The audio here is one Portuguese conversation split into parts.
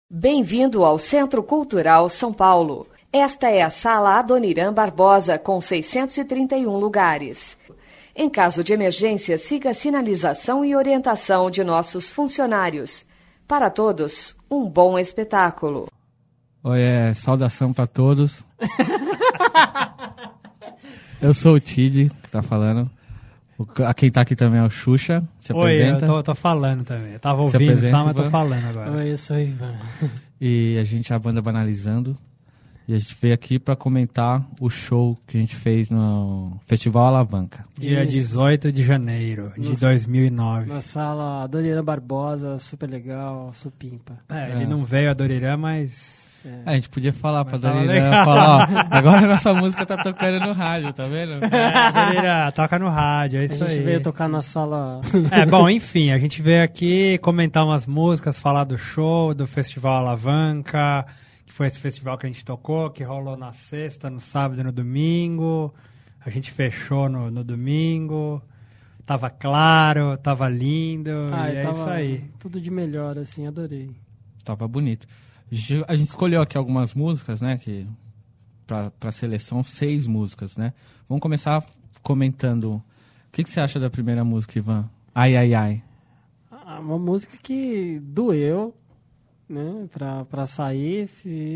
Bem-vindo ao Centro Cultural São Paulo. Esta é a Sala Adoniran Barbosa, com 631 lugares. Em caso de emergência, siga a sinalização e orientação de nossos funcionários. Para todos, um bom espetáculo. Oi, saudação para todos. Eu sou o Tid, que tá falando. Quem tá aqui também é o Xuxa. Se apresenta. Oi, eu tô falando também. Eu tava ouvindo só, mas tô falando agora. Oi, eu sou o Ivan. E a gente é a banda Banalizando. E a gente veio aqui pra comentar o show que a gente fez no Festival Alavanca. Dia 18 de janeiro de 2009. Na Sala Adoniran Barbosa, super legal, supimpa. Ele não veio a Adoniran, mas... A gente podia falar pra Adoniran, falar, ó, agora a nossa música tá tocando no rádio, tá vendo? Adoniran, toca no rádio, é isso aí. A gente veio tocar na sala... Bom, enfim, a gente veio aqui comentar umas músicas, falar do show, do Festival Alavanca, que foi esse festival que a gente tocou, que rolou na sexta, no sábado e no domingo. A gente fechou no domingo. Tava claro, tava lindo, e é isso aí. Tudo de melhor, assim, adorei. Tava bonito. A gente escolheu aqui algumas músicas, né, que pra seleção, 6 músicas, né? Vamos começar comentando. O que você acha da primeira música, Ivan? Ai, ai, ai. Uma música que doeu, né, pra sair.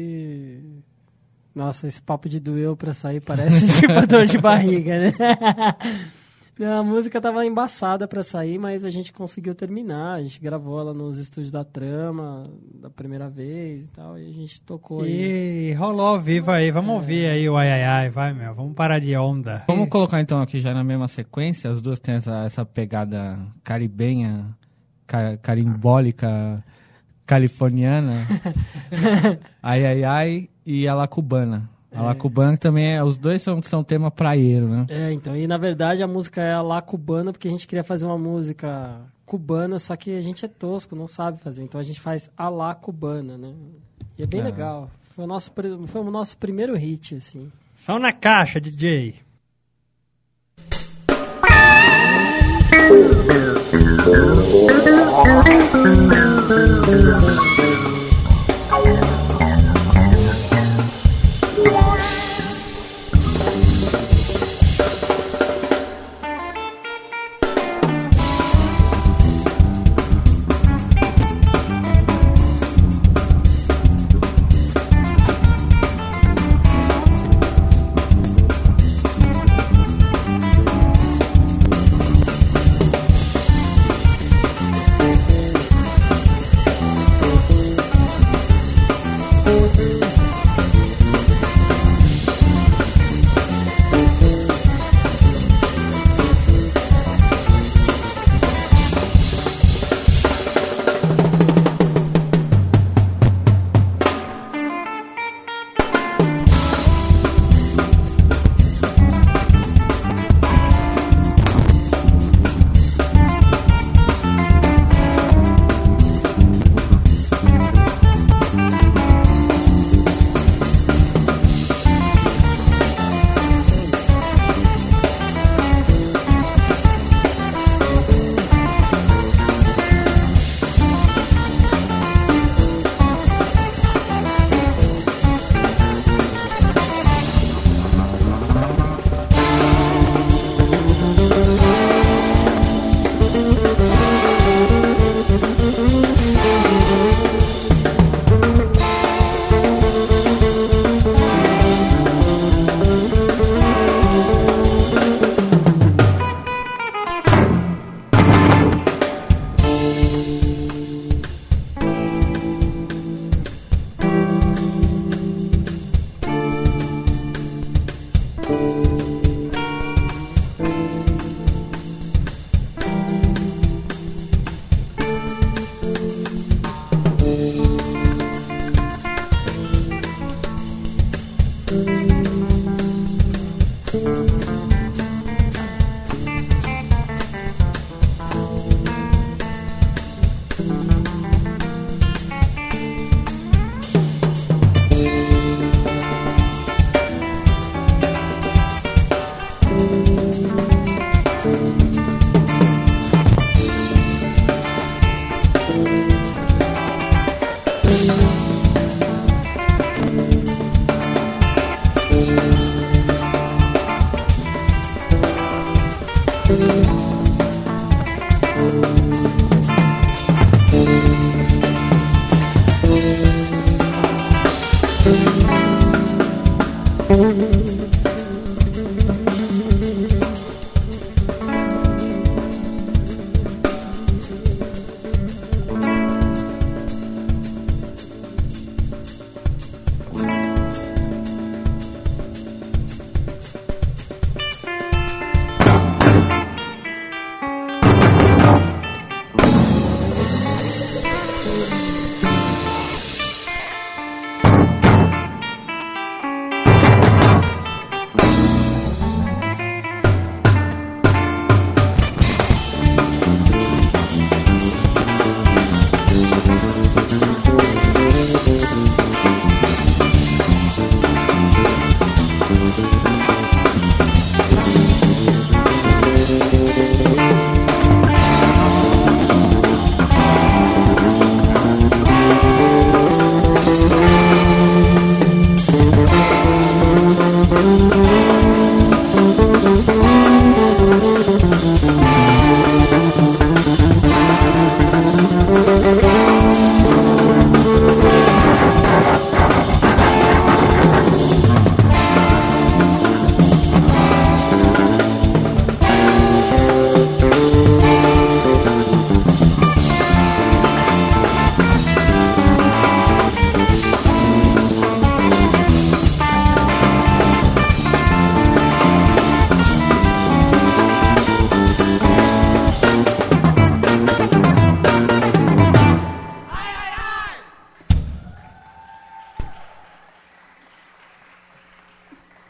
Nossa, esse papo de doeu pra sair parece tipo dor de barriga, né? A música tava embaçada pra sair, mas a gente conseguiu terminar. A gente gravou ela nos estúdios da Trama da primeira vez e tal, e a gente tocou aí. E rolou ao vivo aí. Vamos ouvir aí o ai, ai, ai. Vai, meu. Vamos parar de onda. Vamos colocar então aqui já na mesma sequência. As duas têm essa pegada caribenha, carimbólica, californiana. Ai, ai, ai e a La Cubana. A La Cubana também os dois são tema praieiro, né? Então, e na verdade a música é a La Cubana porque a gente queria fazer uma música cubana, só que a gente é tosco, não sabe fazer. Então a gente faz a La Cubana, né? E é bem legal. Foi o nosso primeiro hit, assim. Só na caixa, DJ.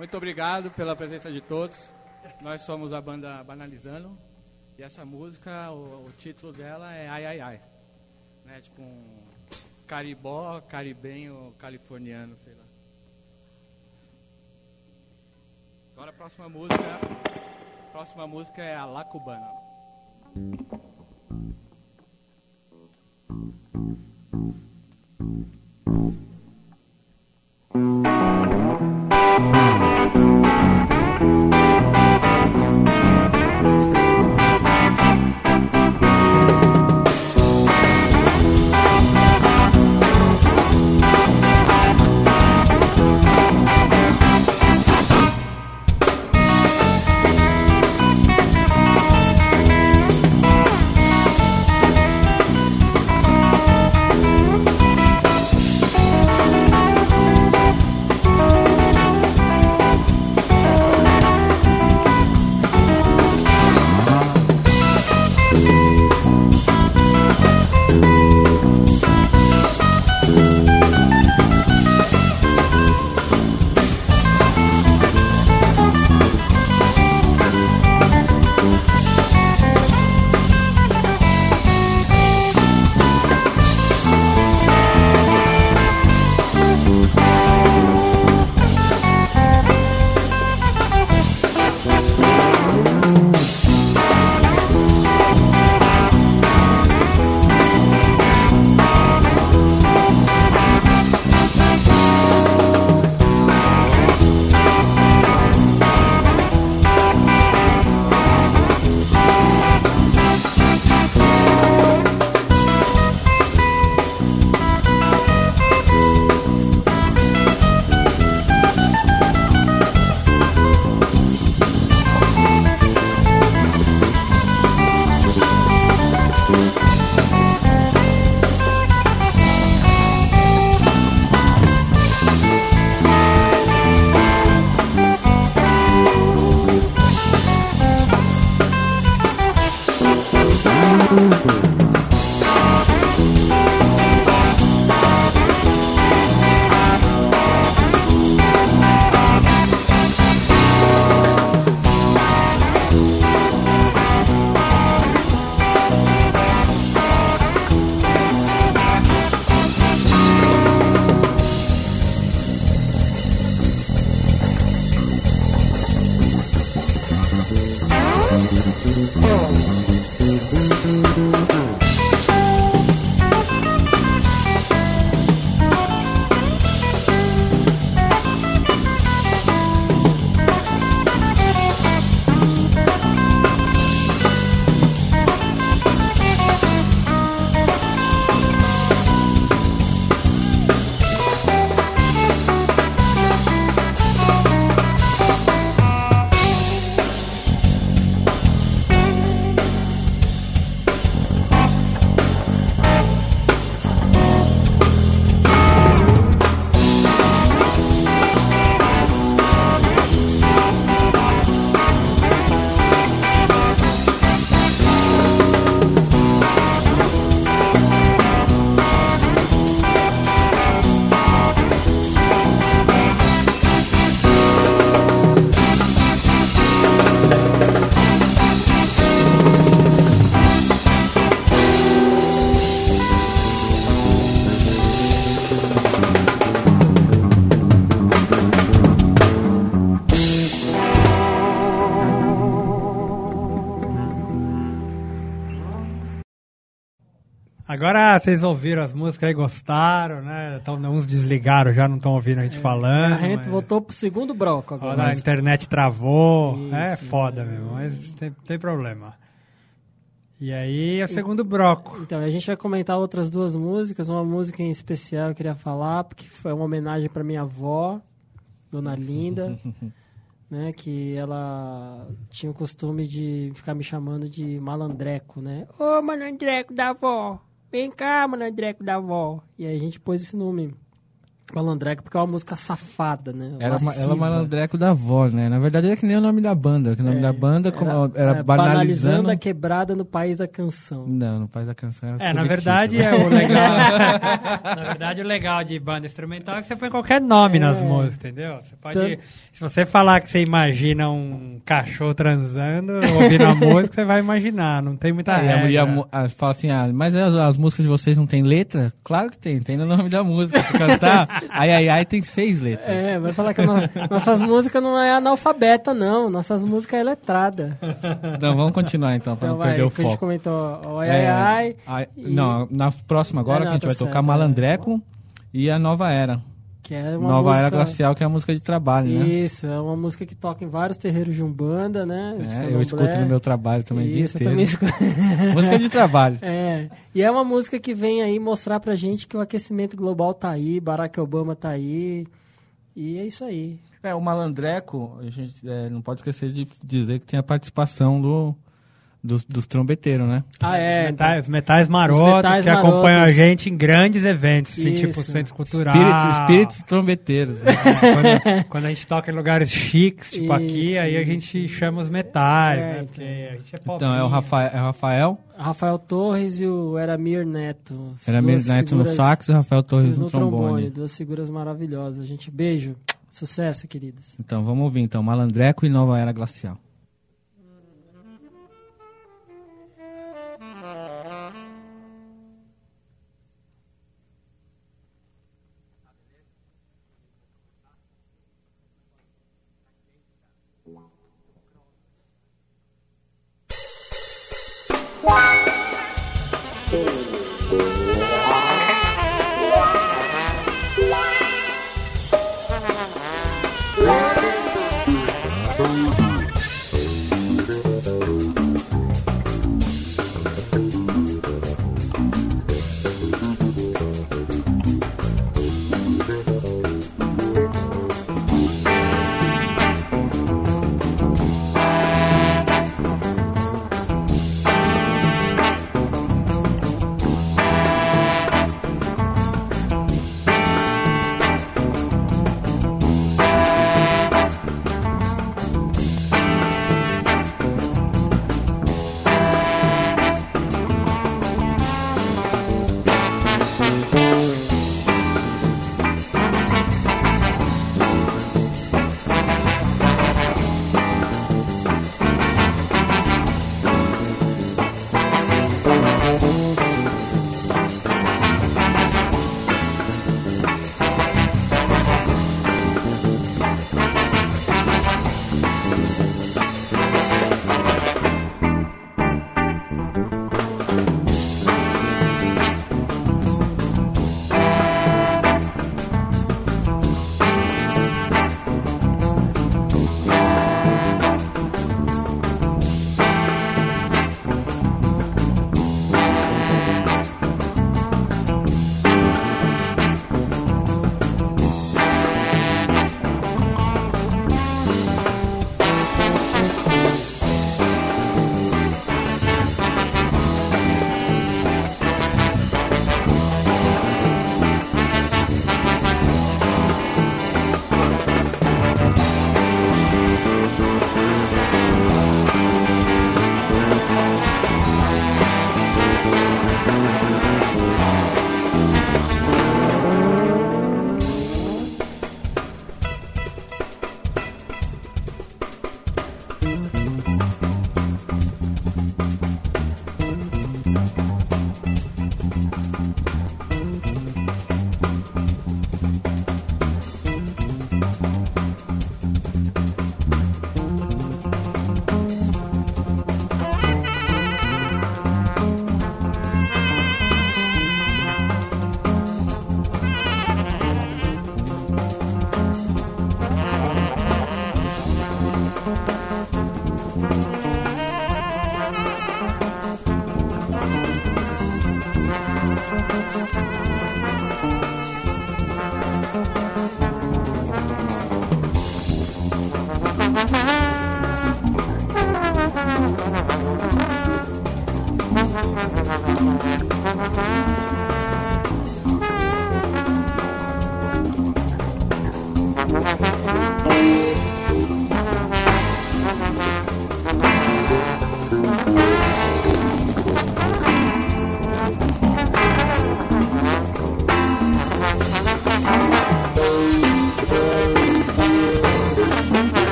Muito obrigado pela presença de todos. Nós somos a banda Banalizando. E essa música, o título dela é Ai Ai Ai. Né? Tipo um caribó, caribenho, californiano, sei lá. Agora a próxima música é a La Cubana. Agora vocês ouviram as músicas aí, gostaram, né? Então, uns desligaram, já não estão ouvindo a gente falando. A gente voltou pro segundo bloco agora. A internet travou. Isso, é foda mesmo, mas tem problema. E aí é o segundo bloco. Então, a gente vai comentar outras duas músicas. Uma música em especial eu queria falar, porque foi uma homenagem para minha avó, Dona Linda, né? Que ela tinha o costume de ficar me chamando de malandreco, né? Ô, malandreco da avó! Vem cá, malandreco da avó! E aí a gente pôs esse nome Malandreco, porque é uma música safada, né? Ela é Lasciva. Malandreco da avó, né? Na verdade é que nem o nome da banda. Que o nome da banda era banalizando a quebrada no país da canção. Não, no país da canção era na verdade o legal. Na verdade, o legal de banda instrumental é que você põe qualquer nome nas músicas, entendeu? Você pode. Se você falar que você imagina um cachorro transando, ouvindo a música, você vai imaginar. Não tem muita regra. E fala assim, mas as músicas de vocês não tem letra? Claro que tem no nome da música. Se cantar, ai, tem 6 letras. Vai falar que nossas músicas não é analfabeta, não. Nossas músicas é letrada. Não, vamos continuar então, pra não perder o foco. A gente comentou ai. Não, na próxima agora que a gente vai tocar Malandreco e a Nova Era. Que é uma Nova música... Era Glacial, que é a música de trabalho, né? Isso, é uma música que toca em vários terreiros de Umbanda, né? Eu escuto no meu trabalho também o dia inteiro. Também escuto. Música de trabalho. E é uma música que vem aí mostrar pra gente que o aquecimento global tá aí, Barack Obama tá aí, e é isso aí. O Malandreco, a gente não pode esquecer de dizer que tem a participação dos trombeteiros, né? Os metais marotos que acompanham a gente em grandes eventos, assim, tipo Centro Cultural. Espíritos trombeteiros. Né? Quando a gente toca em lugares chiques, tipo aqui, aí a gente chama os metais, né? Porque a gente é pobre. Então, é o Rafael. Rafael Torres e o Eramir Neto. Eramir Neto no sax e o Rafael Torres no trombone. Duas figuras maravilhosas. Gente, beijo. Sucesso, queridos. Então, vamos ouvir então Malandreco e Nova Era Glacial.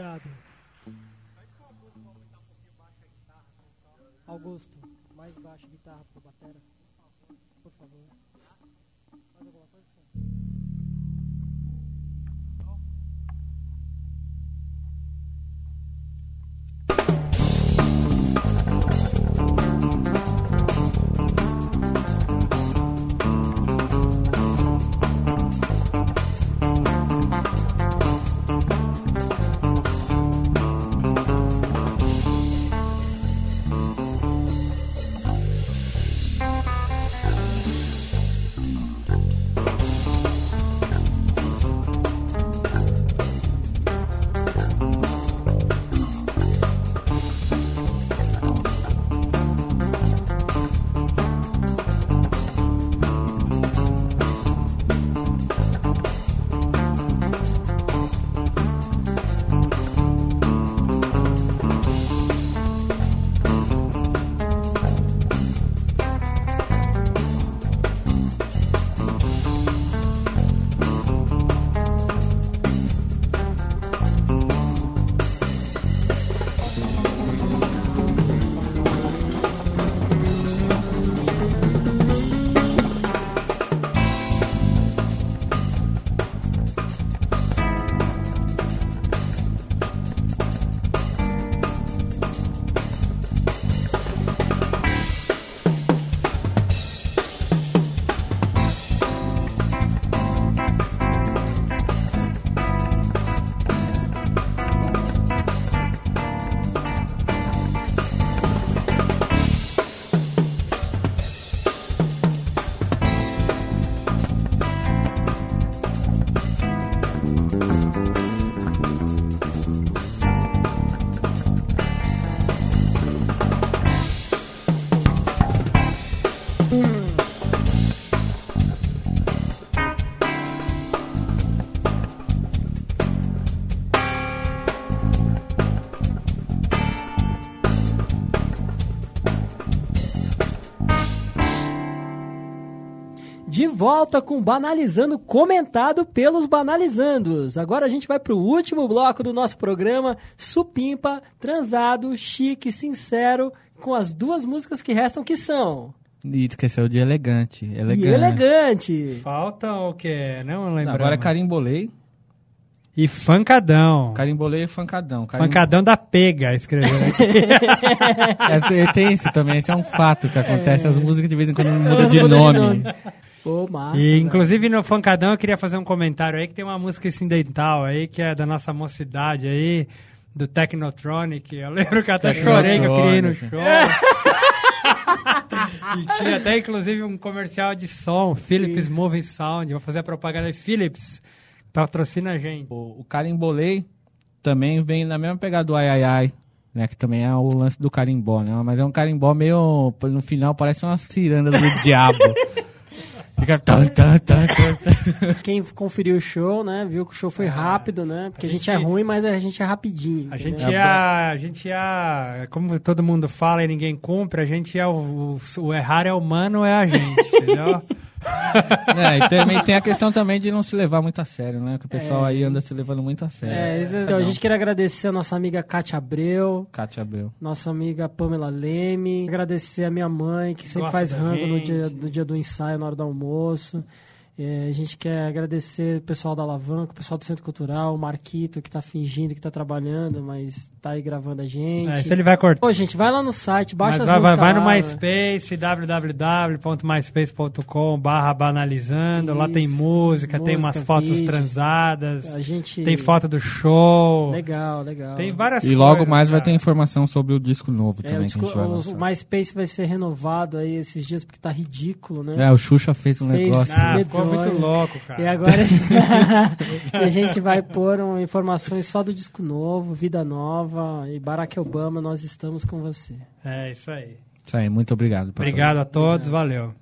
Obrigado. Augusto, mais baixo guitarra pro batera, por favor. Mais alguma coisa? De volta com Banalizando, comentado pelos Banalizandos. Agora a gente vai pro último bloco do nosso programa, supimpa, transado, chique, sincero, com as duas músicas que restam, que são... E esqueceu de elegante. E elegante. Falta o quê? Não lembro. Agora é carimbolei. E funkadão. Carimbolei e funkadão. Funkadão da pega, escreveu aqui. Tem esse também, esse é um fato que acontece. As músicas de vez em quando mudam de nome. Pô, massa, e inclusive no funkadão eu queria fazer um comentário aí que tem uma música incidental aí que é da nossa mocidade aí, do Technotronic. Eu lembro que eu até chorei que eu queria ir no show. E tinha até inclusive um comercial de som, Philips Moving Sound. Vou fazer a propaganda de Philips, patrocina a gente. O carimbolei também vem na mesma pegada do ai ai ai, né, que também é o lance do carimbó, né? Mas é um carimbó meio, no final parece uma ciranda do diabo. Fica Quem conferiu o show, né, viu que o show foi rápido, né? Porque a gente é ruim, mas a gente é rapidinho. A gente é, como todo mundo fala e ninguém cumpre, a gente é o errar é humano, é a gente, entendeu? E também tem a questão também de não se levar muito a sério, né? Que o pessoal aí anda se levando muito a sério. Então, a gente quer agradecer a nossa amiga Kátia Abreu, nossa amiga Pamela Leme, agradecer a minha mãe, que sempre faz rango no dia do ensaio, na hora do almoço. A gente quer agradecer o pessoal da Alavanca, o pessoal do Centro Cultural, o Marquito, que tá fingindo que tá trabalhando, mas tá aí gravando a gente. Isso ele vai cortar. Pô, gente, vai lá no site, baixa as músicas vai no lá, MySpace, www.myspace.com/banalizando. Lá tem música, tem umas fotos vídeo, transadas, tem foto do show. Legal. Tem várias coisas. E logo mais vai ter informação sobre o disco novo também. O MySpace vai ser renovado aí esses dias, porque tá ridículo, né? O Xuxa fez um negócio. Ficou muito louco, cara. E agora a gente vai pôr informações só do disco novo, Vida Nova e Barack Obama, nós estamos com você. É isso aí. Isso aí, muito obrigado. Obrigado a todos, valeu.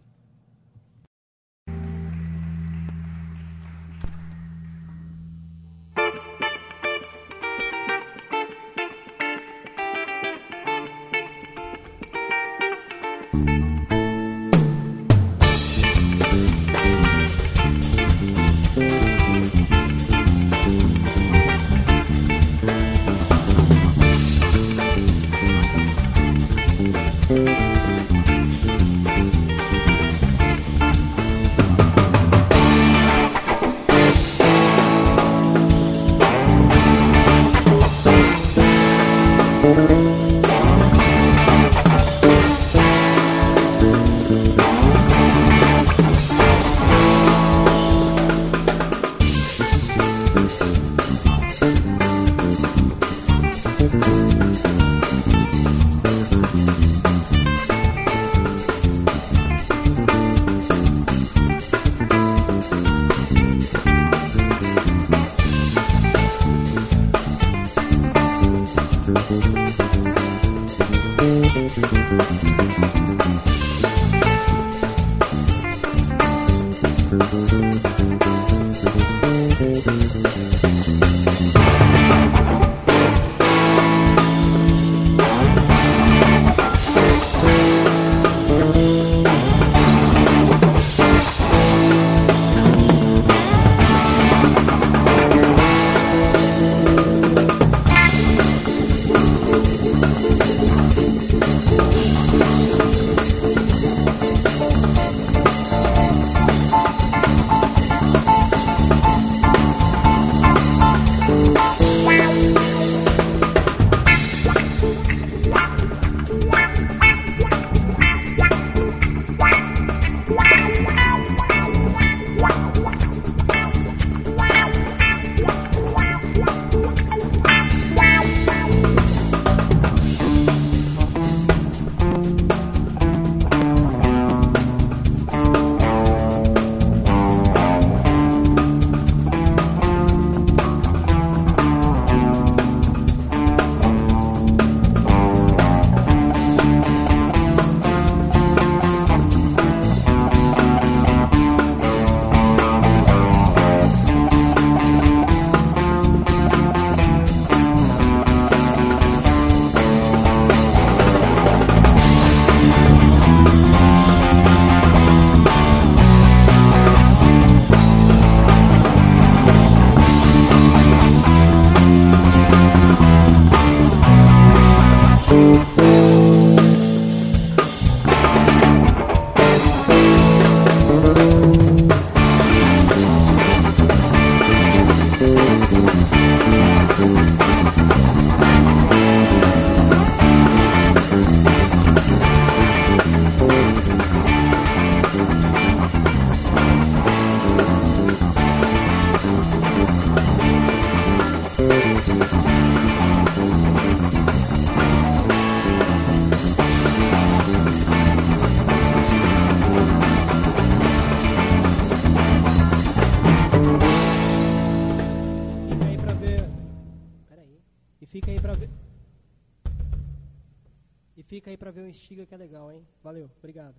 Fica aí pra ver o Instiga, que é legal, hein? Valeu, obrigado.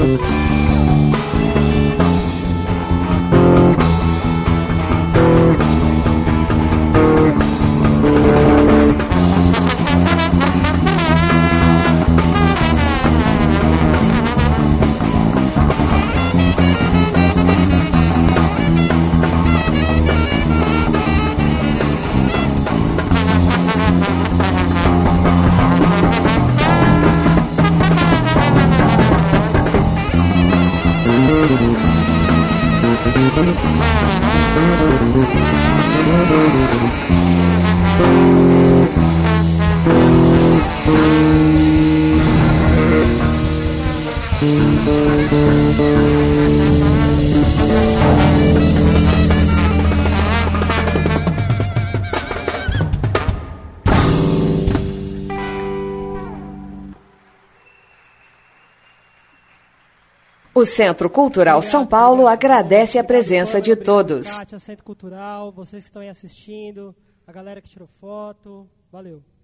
O Centro Cultural São Paulo agradece a presença de todos. Centro Cultural, vocês que estão aí assistindo, a galera que tirou foto, valeu.